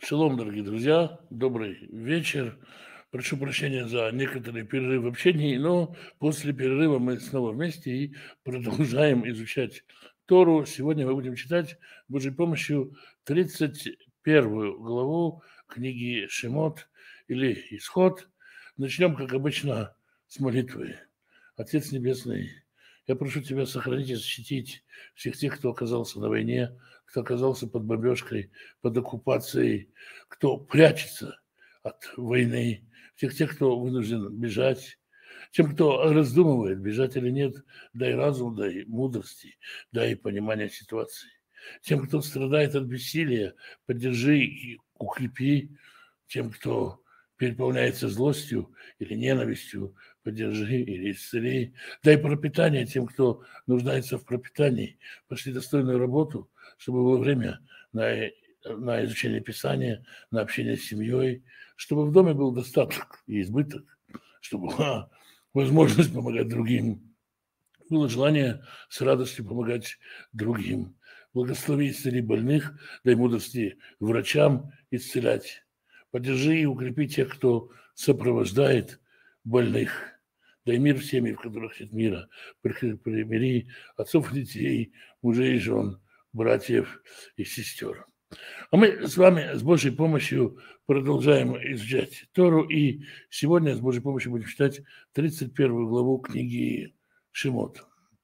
Шалом, дорогие друзья, добрый вечер. Прошу прощения за некоторый перерыв в общении, но после перерыва мы снова вместе и продолжаем изучать Тору. Сегодня мы будем читать Божьей помощью 31 главу книги Шемот или Исход. Начнем, как обычно, с молитвы. Отец Небесный, я прошу Тебя сохранить и защитить всех тех, кто оказался на войне, кто оказался под бомбежкой, под оккупацией, кто прячется от войны, всех тех, кто вынужден бежать, тем, кто раздумывает, бежать или нет, дай разум, дай мудрости, дай понимание ситуации. Тем, кто страдает от бессилия, поддержи и укрепи. Тем, кто переполняется злостью или ненавистью, поддержи или исцели. Дай пропитание тем, кто нуждается в пропитании. Пошли достойную работу, чтобы было время на изучение Писания, на общение с семьей, чтобы в доме был достаток и избыток, чтобы была возможность помогать другим, было желание с радостью помогать другим. Благослови исцели больных, дай мудрости врачам исцелять. Поддержи и укрепи тех, кто сопровождает больных. Дай мир в семьи, в которых нет мира. Примири отцов и детей, мужей и жен, братьев и сестер. А мы с вами с Божьей помощью продолжаем изучать Тору. И сегодня с Божьей помощью будем читать 31 главу книги Шемот.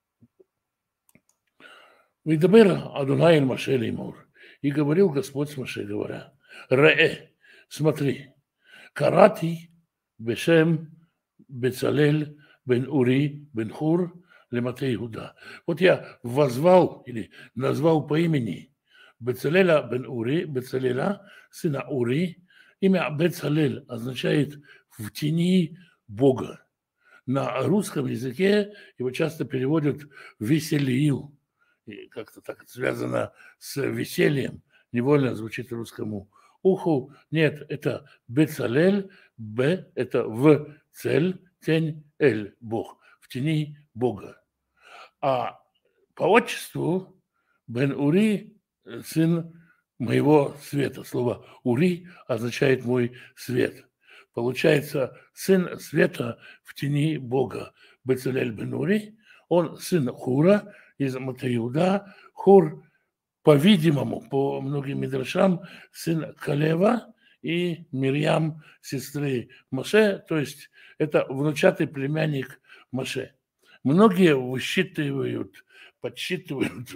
«Видабер Адонай эль Моше леймор». И говорил Господь с Моше, говоря: «Ре, смотри, карати бешем Бецалель бен Ури бен Хур лемате Иуда». Вот я возвал или назвал по имени Бецалеля бен Ури, Бецалеля, сына Ури. Имя Бецалель означает «в тени Бога». На русском языке его часто переводят «веселил». И как-то так связано с весельем, невольно звучит русскому уху. Нет, это Бецалель, Б – это в цель, тень, Эль – Бог, в тени Бога. А по отчеству Бен Ури – сын моего света. Слово Ури означает «мой свет». Получается, сын света в тени Бога. Бецалель бен Ури, он сын Хура из Матеиуда. Хур, по-видимому, по многим мидрашам, сын Калева и Мирьям, сестры Моше, то есть это внучатый племянник Моше. Многие высчитывают, подсчитывают,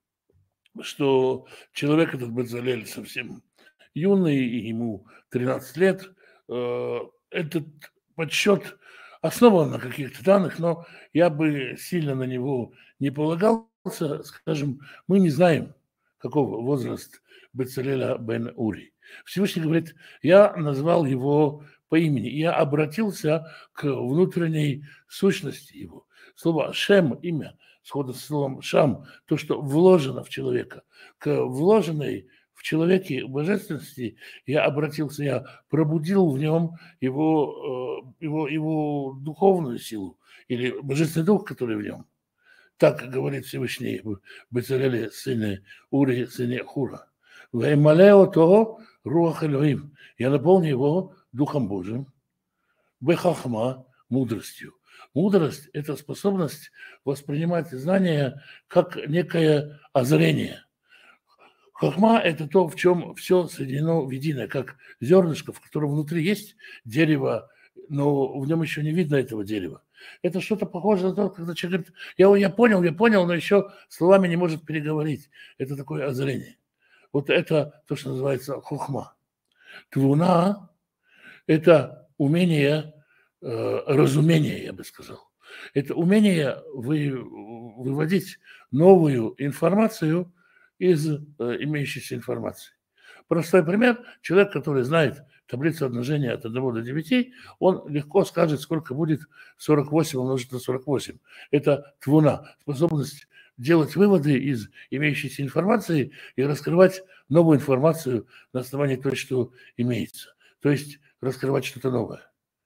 что человек этот Бецалель совсем юный, ему 13 лет. Этот подсчет основан на каких-то данных, но я бы сильно на него не полагался. Скажем, мы не знаем, каков возраст Бецалеля бен Ури. Всевышний говорит: я назвал его по имени, я обратился к внутренней сущности его. Слово «шем» – имя, сходу с словом «шам», то, что вложено в человека, к вложенной в человеке божественности я обратился, я пробудил в нем его духовную силу или божественный дух, который в нем. Так говорит Всевышний Бецалеле, сыне Ури, сыне Хура. «Ваэмалео того руах Элоим». Я наполню его Духом Божиим, бехахма, мудростью. Мудрость – это способность воспринимать знания как некое озарение. Хахма – это то, в чем все соединено в единое, как зернышко, в котором внутри есть дерево, но в нем еще не видно этого дерева. Это что-то похожее на то, когда человек говорит: я понял, но еще словами не может переговорить. Это такое озарение. Вот это то, что называется хохма. Твуна – это умение разумения, я бы сказал. Это умение выводить новую информацию из имеющейся информации. Простой пример. Человек, который знает таблицу умножения от 1 до 9, он легко скажет, сколько будет 48 умножить на 48. Это твуна, способность делать выводы из имеющейся информации и раскрывать новую информацию на основании той, что имеется. То есть раскрывать что-то новое.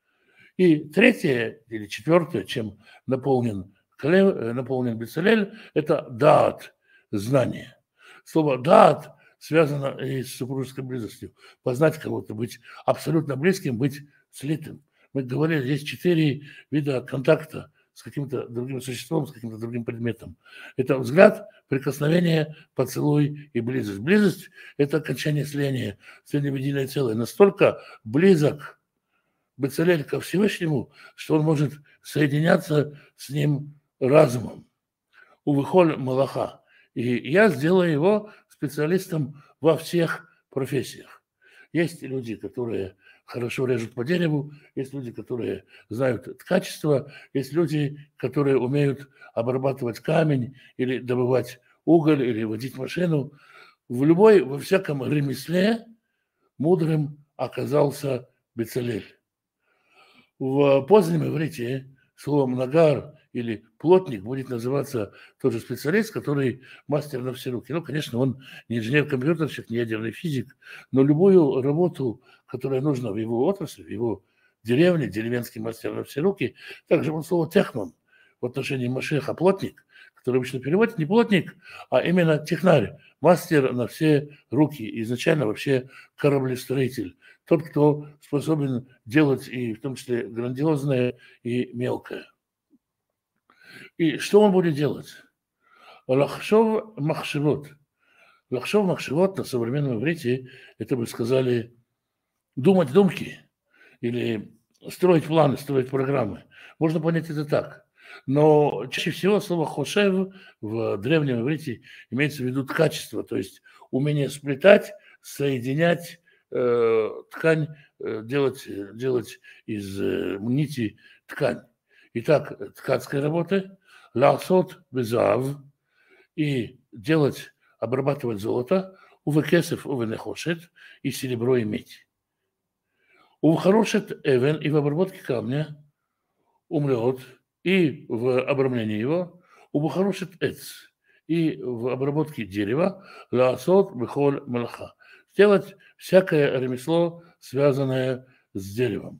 И третье или четвертое, чем наполнен Бецалель, это даат, знание. Слово «даат» связано и с супружеской близостью. Познать кого-то, быть абсолютно близким, быть слитым. Мы говорили, есть 4 вида контакта с каким-то другим существом, с каким-то другим предметом. Это взгляд, прикосновение, поцелуй и близость. Близость – это окончание слияния, слияние в единое целое. Настолько близок Бецалель ко Всевышнему, что он может соединяться с ним разумом. Увыхоль Малаха. И я сделаю его специалистом во всех профессиях. Есть люди, которые хорошо режут по дереву, есть люди, которые знают ткачество, есть люди, которые умеют обрабатывать камень или добывать уголь, или водить машину. Во всяком ремесле мудрым оказался Бецалель. В позднем иврите словом «нагар» или «плотник» будет называться тот же специалист, который мастер на все руки. Ну, конечно, он не инженер-компьютерщик, не ядерный физик, но любую работу, которая нужна в его отрасли, в его деревне, деревенский мастер на все руки, также он слово «технон» в отношении Машеха «плотник», который обычно переводит не плотник, а именно технарь, мастер на все руки, изначально вообще кораблестроитель, тот, кто способен делать и в том числе грандиозное и мелкое. И что он будет делать? Лахшов махшевот. Лахшов махшевот на современном иврите, это бы сказали думать думки или строить планы, строить программы. Можно понять это так. Но чаще всего слово «хошев» в древнем иврите имеется в виду качество, то есть умение сплетать, соединять ткань, делать из нити ткань. Итак, ткацкая работа, ласот безав, и делать, обрабатывать золото, увекесев, увенехошет, и серебро и медь. Ухорошет эвен, и в обработке камня, умрет, и в обрамлении его, ухорошет эц, и в обработке дерева, ласот бехоль малаха. Сделать всякое ремесло, связанное с деревом.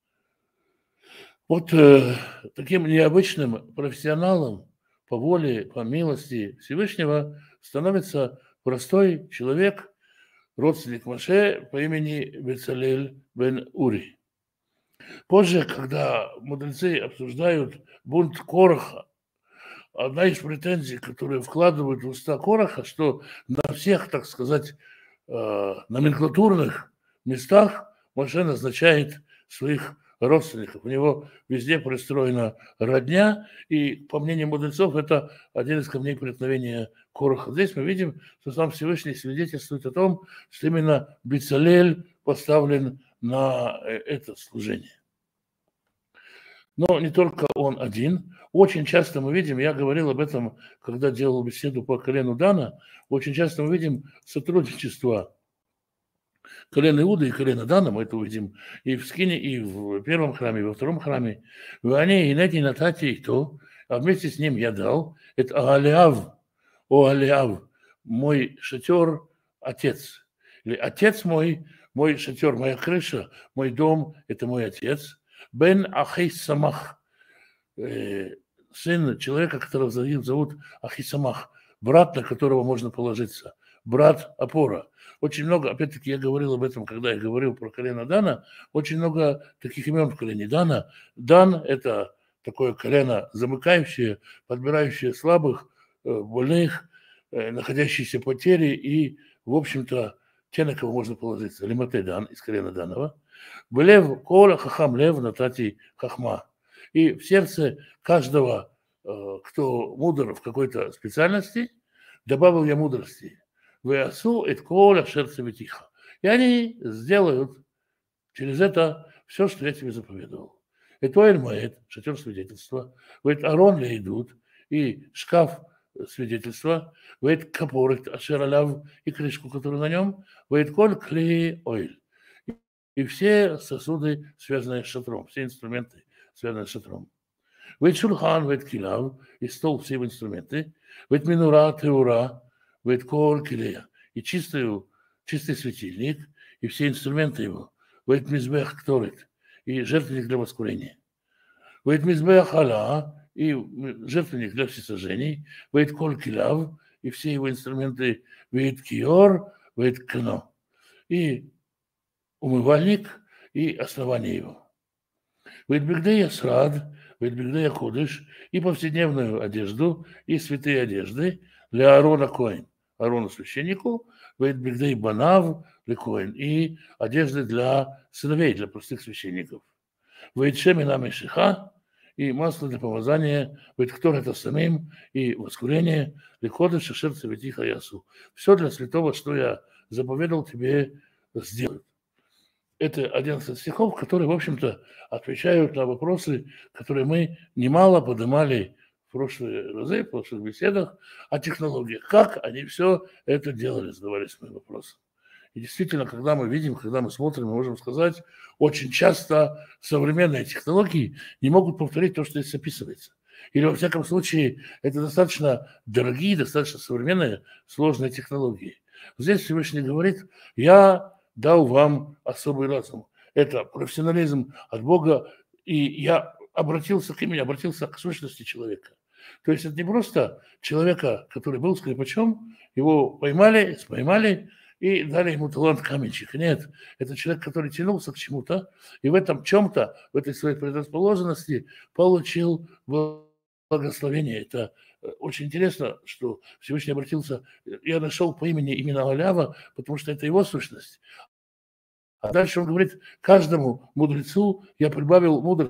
Вот таким необычным профессионалом по воле, по милости Всевышнего становится простой человек, родственник Моше по имени Бецалель бен Ури. Позже, когда мудрецы обсуждают бунт Кораха, одна из претензий, которые вкладывают в уста Кораха, что на всех, так сказать, номенклатурных местах Моше назначает своих родственников. У него везде пристроена родня, и, по мнению мудрецов, это один из камней преткновения Кораха. Здесь мы видим, что сам Всевышний свидетельствует о том, что именно Бецалель поставлен на это служение. Но не только он один. Очень часто мы видим, я говорил об этом, когда делал беседу по колену Дана, очень часто мы видим сотрудничество колена Иуда и колена Дана, мы это увидим и в Скине, и в первом храме, и во втором храме. Они и Нети Натати и то, а вместе с ним я дал, это Агалиав, Алиав, мой шатер, отец. Или отец мой шатер, моя крыша, мой дом, это мой отец. Бен Ахисамах, сын человека, которого зовут Ахисамах, брат, на которого можно положиться, брат опора. Очень много, опять-таки, я говорил об этом, когда я говорил про колено Дана, очень много таких имен в колене Дана. Дан – это такое колено замыкающее, подбирающее слабых, больных, находящиеся потери и, в общем-то, те, на кого можно положиться. Лимате Дан из колена Данова. Лев кола хахам лев натати хахма. И в сердце каждого, кто мудр в какой-то специальности, добавил я мудрости. Веасу эт кола шерце ветиха. И они сделают через это все, что я тебе заповедовал. Это Эль-Маэд, шатер свидетельства, вэт Арон лейдут, и шкаф свидетельства, вэт Капорет Ашераляв, и крышку, которая на нем, вэт Коль Клей Ойль. И все сосуды, связанные с шатром, все инструменты, связанные с шатром. Вэт Шульхан, вэт Килав, и стол, все инструменты, вэт Минура, Теура, вэт Коль Килея, и чистый светильник, и все инструменты его, вэт Мизбех Кторет, и жертвенник для воскурения. Вэт Мизбех Ала, и жертвенник для всесожжений, вэт Коль Килав, и все его инструменты, вэт Киор, вейткано, и умывальник, и основание его. Вейтбигдея срад, вейтбигдея кодыш, и повседневную одежду, и святые одежды для Аарона Коэн, Аарону священнику, вейтбигдей банав для Коэн, и одежды для сыновей, для простых священников. Вейтшемина мешиха, и масло для помазания, вейткор это самим, и воскурение, для кодыша шерца ветиха ясу. Все для святого, что я заповедал тебе сделать. Это 11 стихов, которые, в общем-то, отвечают на вопросы, которые мы немало поднимали в прошлые разы, в прошлых беседах о технологиях. Как они все это делали, задавались мы вопросы. И действительно, когда мы видим, когда мы смотрим, мы можем сказать, очень часто современные технологии не могут повторить то, что здесь описывается. Или, во всяком случае, это достаточно дорогие, достаточно современные, сложные технологии. Здесь Всевышний говорит, я дал вам особый разум. Это профессионализм от Бога, и я обратился к имени, обратился к сущности человека. То есть это не просто человека, который был скрипачом, его поймали и дали ему талант каменщика. Нет, это человек, который тянулся к чему-то, и в этом чем-то, в этой своей предрасположенности получил благословение. Это очень интересно, что Всевышний обратился, я нашел по имени именно Алява, потому что это его сущность. А дальше он говорит, каждому мудрецу я прибавил мудрости.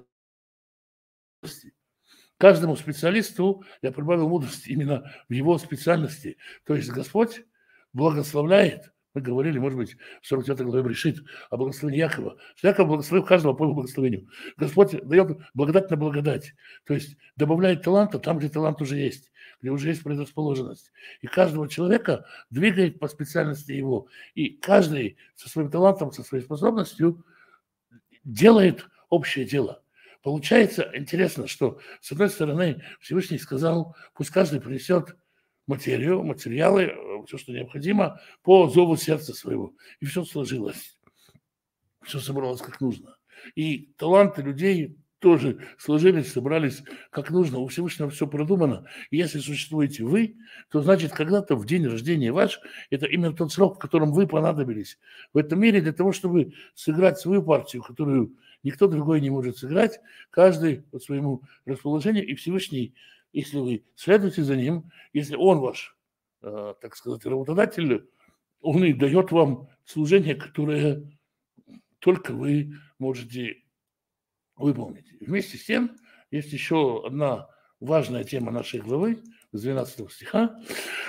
Каждому специалисту я прибавил мудрости именно в его специальности. То есть Господь благословляет. Мы говорили, может быть, в 49 главе Брешит о благословении Якова. Что Яков благословил каждого по его благословению. Господь дает благодать на благодать. То есть добавляет таланта там, где талант уже есть, где уже есть предрасположенность. И каждого человека двигает по специальности его. И каждый со своим талантом, со своей способностью делает общее дело. Получается интересно, что, с одной стороны, Всевышний сказал, пусть каждый принесет материалы, все, что необходимо, по зову сердца своего. И все сложилось. Все собралось как нужно. И таланты людей тоже сложились, собрались как нужно. У Всевышнего все продумано. И если существуете вы, то значит, когда-то в день рождения ваш, это именно тот срок, в котором вы понадобились в этом мире для того, чтобы сыграть свою партию, которую никто другой не может сыграть, каждый по своему расположению. И Всевышний, если вы следуете за ним, если он ваш, так сказать, работодатель, он и дает вам служение, которое только вы можете выполнить. Вместе с тем, есть еще одна важная тема нашей главы, с 12 стиха.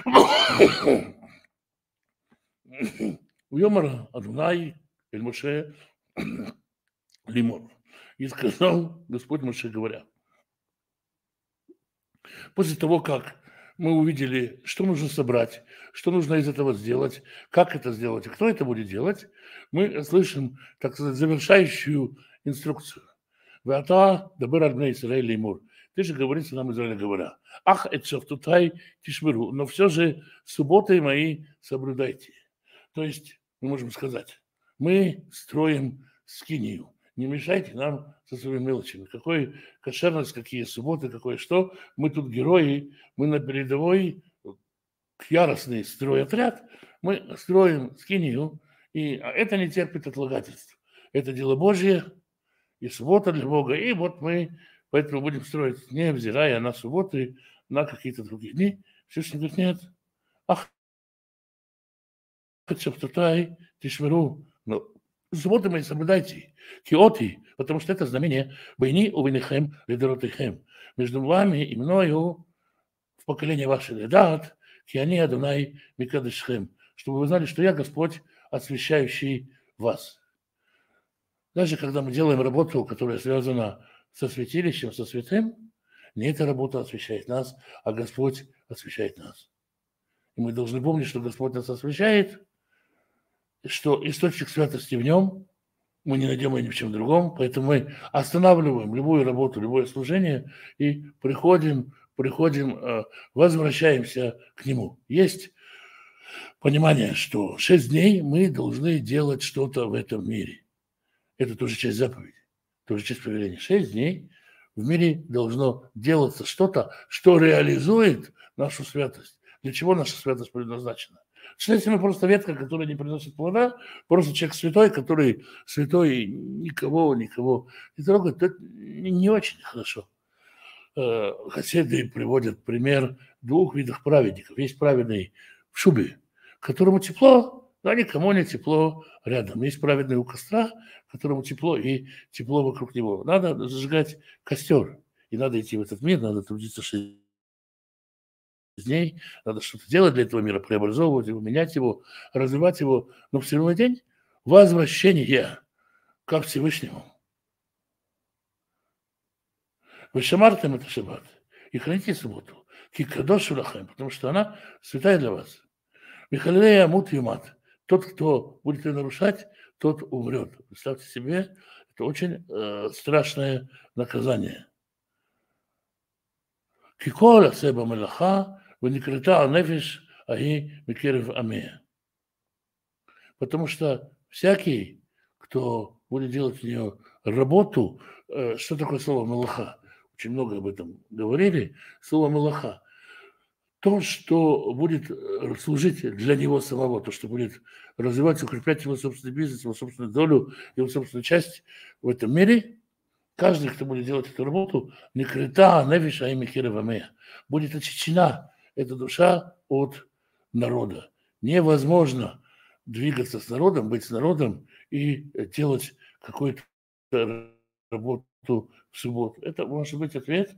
«Уйомар Адунай эль Моше лимор». И сказал Господь Моше, говоря. После того, как мы увидели, что нужно собрать, что нужно из этого сделать, как это сделать и кто это будет делать, мы слышим, так сказать, завершающую инструкцию. «Веата дабер аль бней Исраэль леймур». Ты же говорится нам Израиля, говоря, «Ах, эт шафтутай тишмиру», но все же субботы мои соблюдайте. То есть, мы можем сказать, мы строим скинию. Не мешайте нам со своими мелочами. Какой кошерность, какие субботы, какое что. Мы тут герои, мы на передовой, яростный стройотряд. Мы строим скинию, и это не терпит отлагательств. Это дело Божье, и суббота для Бога. И вот мы поэтому будем строить, невзирая на субботы, на какие-то другие дни. Всевышний говорит, нет. Ах, тишмиру, но субботы мои соблюдайте, киоти, потому что это знамение войны у винихем лидеротихем. Между вами и мною в поколении ваше ледат, киани адунай микадышхем, чтобы вы знали, что я Господь, освящающий вас. Даже когда мы делаем работу, которая связана со святилищем, со святым, не эта работа освящает нас, а Господь освящает нас. И мы должны помнить, что Господь нас освящает, что источник святости в нем, мы не найдем его ни в чем другом, поэтому мы останавливаем любую работу, любое служение и приходим, возвращаемся к нему. Есть понимание, что 6 дней мы должны делать что-то в этом мире. Это тоже часть заповеди, тоже часть повеления. 6 дней в мире должно делаться что-то, что реализует нашу святость. Для чего наша святость предназначена? Следственно, просто ветка, которая не приносит плода, просто человек святой, который святой, никого не трогает, это не очень хорошо. Хасиды приводят пример двух видов праведников. Есть праведный в шубе, которому тепло, а никому не тепло рядом. Есть праведный у костра, которому тепло и тепло вокруг него. Надо зажигать костер, и надо идти в этот мир, надо трудиться 6 дней, надо что-то делать для этого мира, преобразовывать его, менять его, развивать его. Но в седьмой день возвращение ко Всевышнему. Вы шамартем это шаббат и храните субботу. Кикадошу лахем, потому что она святая для вас. Михалея мут юмат. Тот, кто будет ее нарушать, тот умрет. Представьте себе, это очень страшное наказание. Кикола себа мелаха, веникрета нефиш аги микерев амея. Потому что всякий, кто будет делать в нее работу, что такое слово мелаха? Очень много об этом говорили. Слово мелаха. То, что будет служить для него самого, то, что будет развивать, укреплять его собственный бизнес, его собственную долю, его собственную часть в этом мире, каждый, кто будет делать эту работу, некрета, невиша и михировамея, будет очищена эта душа от народа. Невозможно двигаться с народом, быть с народом и делать какую-то работу в субботу. Это может быть ответ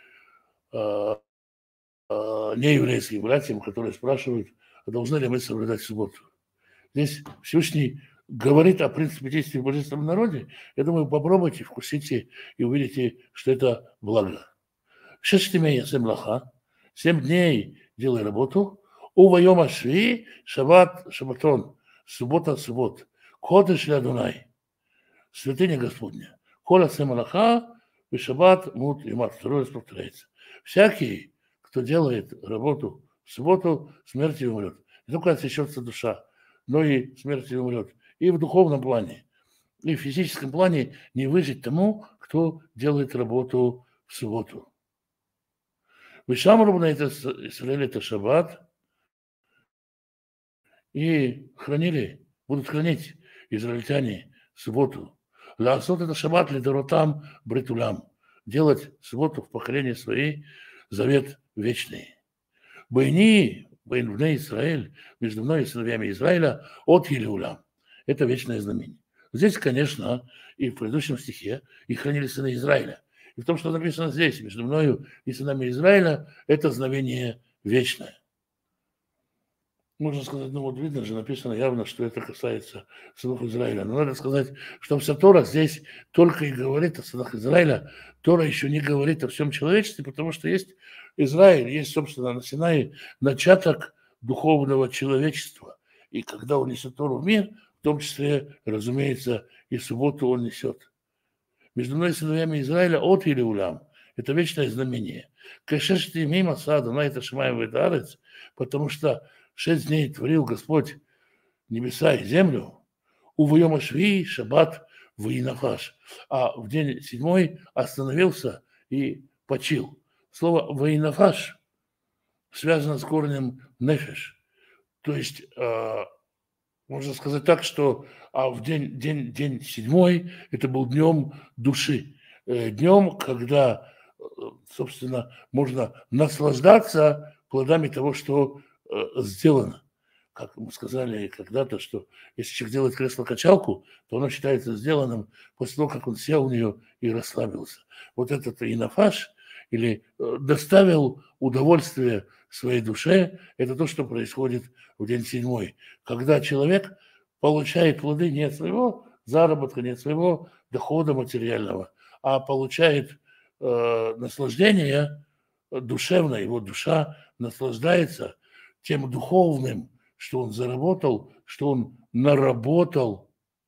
нееврейским братьям, которые спрашивают, а должны ли мы соблюдать субботу. Здесь Всевышний говорит о принципе действия в божественном народе. Я думаю, попробуйте, вкусите и увидите, что это благо. 6 дней лаха, 7 дней делай работу, увайома шви, шаббат, шаббатон, суббота, суббот, ходыш ля Адонай, святыня Господня, кола семалаха, и шаббат, мут и мат. Второй раз повторяется. Всякий, кто делает работу в субботу, смертью умрет. Не только отсечется душа, но и смертью умрет. И в духовном плане, и в физическом плане не выжить тому, кто делает работу в субботу. Вышамру на это Исраэль это шаббат, и будут хранить израильтяне субботу. Лаасот это шаббат лидоротам бритулям. Делать субботу в поколении своей завет вечный. Бойни, бейнвне Израиль, между мной и сыновьями Израиля, от Елеулям. Это вечное знамение. Здесь, конечно, и в предыдущем стихе и хранили сыны Израиля. И в том, что написано здесь, между мною и сынами Израиля, это знамение вечное. Можно сказать, ну вот видно же, написано явно, что это касается сынов Израиля. Но надо сказать, что вся Тора здесь только и говорит о сынах Израиля. Тора еще не говорит о всем человечестве, потому что есть Израиль, есть, собственно, на Синае начаток духовного человечества. И когда он несет Тору в мир, в том числе, разумеется, и субботу он несет. Между мной и сыновьями Израиля от Елеулям. Это вечное знамение. Кашешти мимо сада, на это Шимаем Ведарец, потому что 6 дней творил Господь небеса и землю, у Вайома Шви, Шаббат, Ваинафаш, а в день 7 остановился и почил. Слово Ваинафаш связано с корнем нефеш, то есть можно сказать так, что в день 7 это был днем души, днем, когда, собственно, можно наслаждаться плодами того, что сделано. Как мы сказали когда-то, что если человек делает кресло-качалку, то оно считается сделанным после того, как он сел в нее и расслабился. Вот этот инафаш, или доставил удовольствие своей душе, это то, что происходит в день 7, когда человек получает плоды не от своего заработка, не от своего дохода материального, а получает наслаждение душевное, его душа наслаждается тем духовным, что он заработал, что он наработал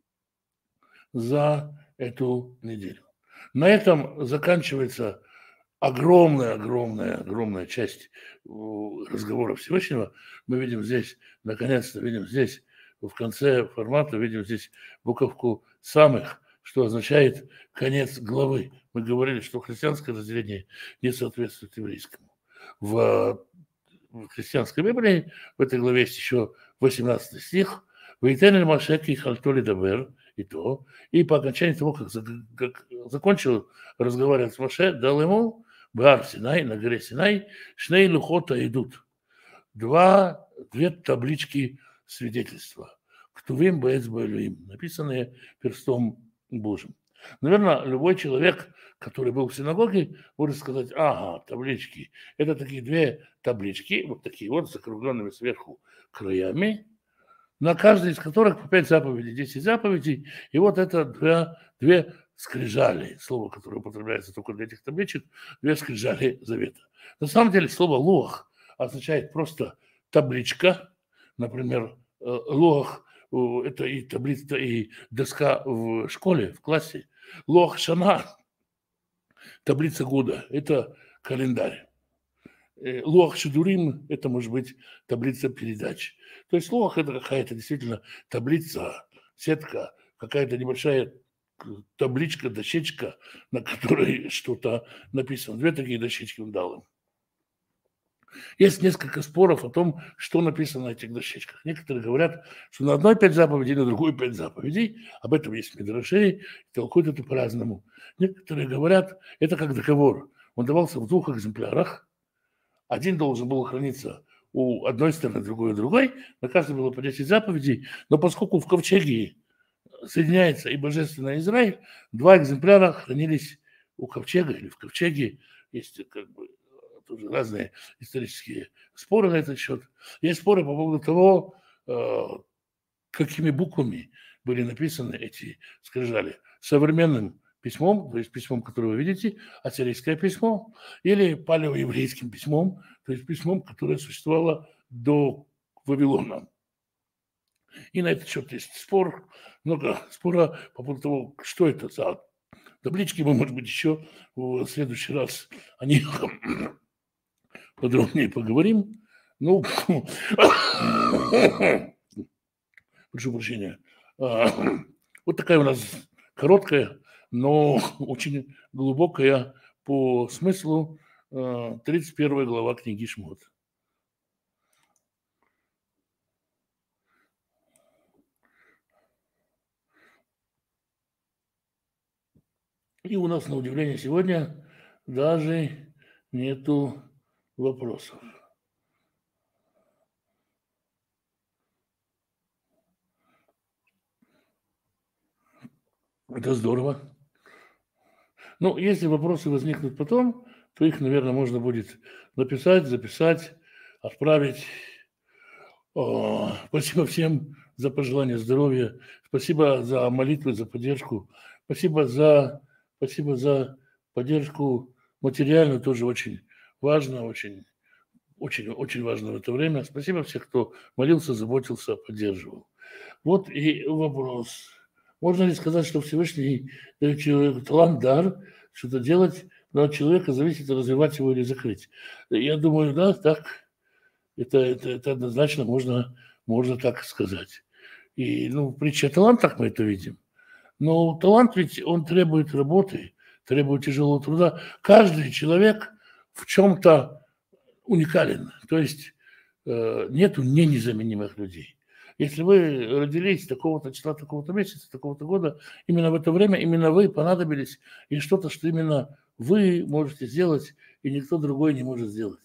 за эту неделю. На этом заканчивается огромная часть разговора Всевышнего. Мы видим здесь, наконец-то видим здесь, в конце формата, видим здесь буковку самых, что означает конец главы. Мы говорили, что христианское разделение не соответствует еврейскому. В в христианской Библии, в этой главе есть еще 18 стих, «Вейтен Моше ки хальто ледабер», и то, и по окончании того, как закончил разговаривать с Моше, дал ему Бар Синай, на горе Синай, шней лухота идут. Две таблички свидетельства. Ктувим бэц бэлюим, написанные перстом Божьим. Наверное, любой человек, который был в синагоге, может сказать, ага, таблички. Это такие две таблички, вот такие вот, с закругленными сверху краями, на каждой из которых по 5 заповедей, 10 заповедей. И вот это две скрижали, слово, которое употребляется только для этих табличек, две скрижали завета. На самом деле слово «луах» означает просто табличка, например, «луах» – это и таблица, и доска в школе, в классе. «Луах шана» – таблица года, это календарь. Луах Шедурим – это может быть таблица передач. То есть луах – это какая-то действительно таблица, сетка, какая-то небольшая табличка, дощечка, на которой что-то написано. Две такие дощечки он дал им. Есть несколько споров о том, что написано на этих дощечках. Некоторые говорят, что на одной 5 заповедей, на другой 5 заповедей. Об этом есть мидраши, толкуют это по-разному. Некоторые говорят, это как договор. Он давался в 2 экземплярах. Один должен был храниться у одной стороны, другой у другой. На каждой было по 10 заповедей. Но поскольку в ковчеге соединяется и божественный Израиль, 2 экземпляра хранились у ковчега или в ковчеге. Есть как бы тоже разные исторические споры на этот счет. Есть споры по поводу того, какими буквами были написаны эти скрижали. Современным письмом, то есть письмом, которое вы видите, ассирийское письмо, или палеоеврейским письмом, то есть письмом, которое существовало до Вавилона. И на этот счет есть спор, много спора по поводу того, что это за таблички. Мы, может быть, еще в следующий раз о них подробнее поговорим. Ну, прошу прощения. Вот такая у нас короткая, но очень глубокая по смыслу 31 глава книги Шмот. И у нас, на удивление, сегодня даже нету вопросов. Это здорово. Ну, если вопросы возникнут потом, то их, наверное, можно будет написать, записать, отправить. Спасибо всем за пожелание здоровья. Спасибо за молитвы, за поддержку. Спасибо за поддержку материальную, тоже очень важно, очень важно в это время. Спасибо всем, кто молился, заботился, поддерживал. Вот и вопрос. Можно ли сказать, что Всевышний дает человеку талант, дар, что-то делать, но от человека зависит, развивать его или закрыть? Я думаю, да, так. Это однозначно можно так сказать. И, в притче о талантах мы это видим. Но талант ведь, он требует работы, требует тяжелого труда. Каждый человек в чем-то уникален. То есть нету незаменимых людей. Если вы родились такого-то числа, такого-то месяца, такого-то года, именно в это время именно вы понадобились, и что-то, что именно вы можете сделать, и никто другой не может сделать.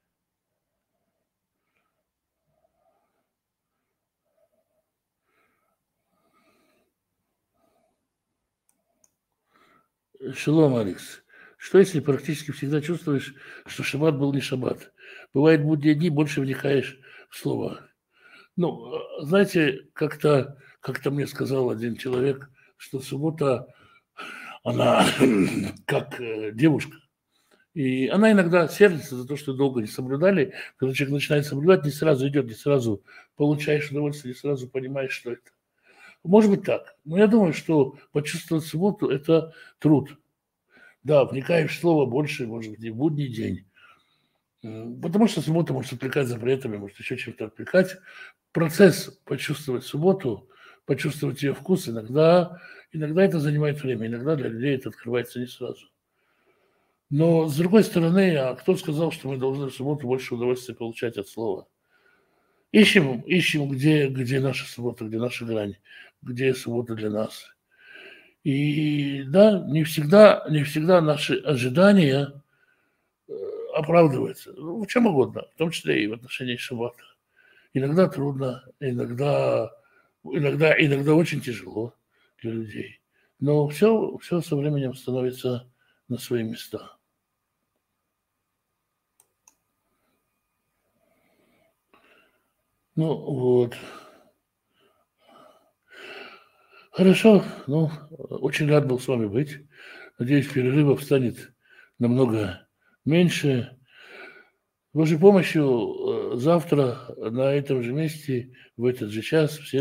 Шалом, Алекс. Что если практически всегда чувствуешь, что шаббат был не шаббат? Бывает, будние дни, больше вникаешь в слово. Знаете, как-то мне сказал один человек, что суббота, она как девушка. И она иногда сердится за то, что долго не соблюдали. Когда человек начинает соблюдать, не сразу идет, не сразу получаешь удовольствие, не сразу понимаешь, что это. Может быть так. Но я думаю, что почувствовать субботу – это труд. Да, вникаешь в слово больше, может быть, и в будний день. Потому что суббота может отвлекать запретами, может еще чем-то отвлекать. Процесс почувствовать субботу, почувствовать ее вкус, иногда это занимает время, иногда для людей это открывается не сразу. Но, с другой стороны, а кто сказал, что мы должны в субботу больше удовольствия получать от слова? Ищем, где наша суббота, где наша грань, где суббота для нас. И да, не всегда наши ожидания оправдываются. Ну, в чем угодно, в том числе и в отношении шаббата. Иногда трудно, иногда очень тяжело для людей. Но все со временем становится на свои места. Ну вот. Хорошо. Ну, очень рад был с вами быть. Надеюсь, перерывов станет намного меньше. С Божьей помощью завтра на этом же месте, в этот же час все